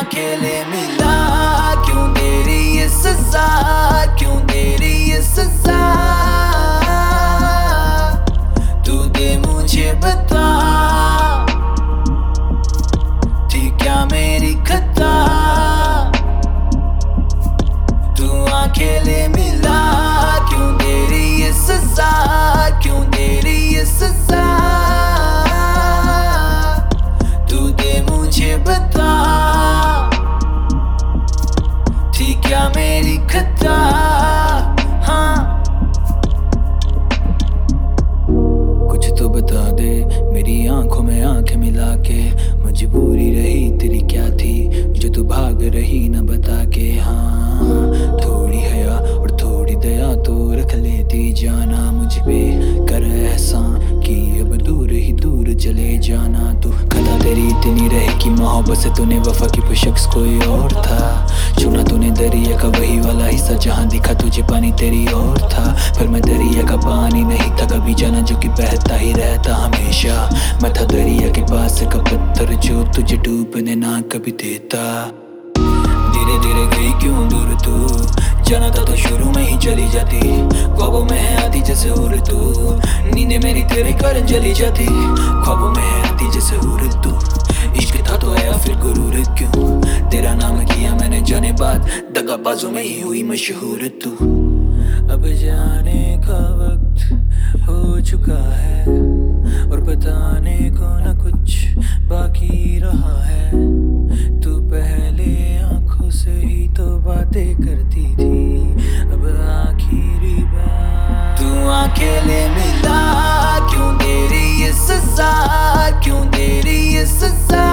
अकेले मिला, क्यों दे रही ये सजा, क्यों दे रही ये सजा। तू दे मुझे बता, थी क्या मेरी खता। तू अकेले मिला, क्यों दे रही ये सजा, क्यों दे रही ये सजा। तू दे मुझे बता, थी क्या मेरी खता। हाँ, कुछ तो बता दे, मेरी आंखों में आंखें मिला के। मजबूरी रही तेरी क्या थी, जो तू भाग रही न बता के। हाँ, थोड़ी हया और थोड़ी दया तो रख लेती जाना मुझ पे। कर एहसान कि अब दूर ही दूर चले जाना। तू खता तेरी इतनी रहे कि मोहब्बत से तूने वफा की वो शख्स कोई और था। चुना तूने दरिया का वही वाला हिस्सा जहाँ दिखा तुझे पानी तेरी और था। पर मैं दरिया का पानी नहीं था कभी जाना, जो कि बहता ही रहता हमेशा। मैं था दरिया के पास का पत्थर जो तुझे डूबने ना कभी देता। धीरे धीरे गई क्यों दूर तू, जाना था तो शुरू में ही चली जाती। ख्वाबों में है आती जैसे उड़ तू, नींदें मेरी तेरे कारण चली जाती। ख्वाबों में है आती जैसे उड़ तू, इश्क था तो आया फिर गुरूर क्यों। तेरा नाम किया मैंने जाने बाद, दगाबाजों में ही हुई मशहूर तू। अब जाने का वक्त हो चुका है, और बताने को न कुछ बाकी रहा है। तू पहले आंखों से ही तो बातें करती थी, अब आखिरी बार। तू अकेले मिला, क्यों दे रही ये सजा, क्यों दे रही ये सजा।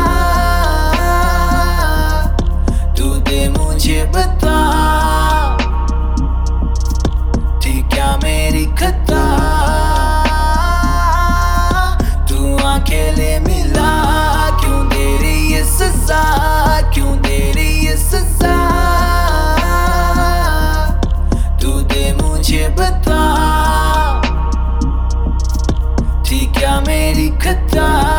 तू दे मुझे बता, थी क्या मेरी खता। तू अकेले मिला, क्यों दे रही ये सजा, क्यों दे रही ये सजा। तू दे मुझे बता, थी क्या मेरी खता।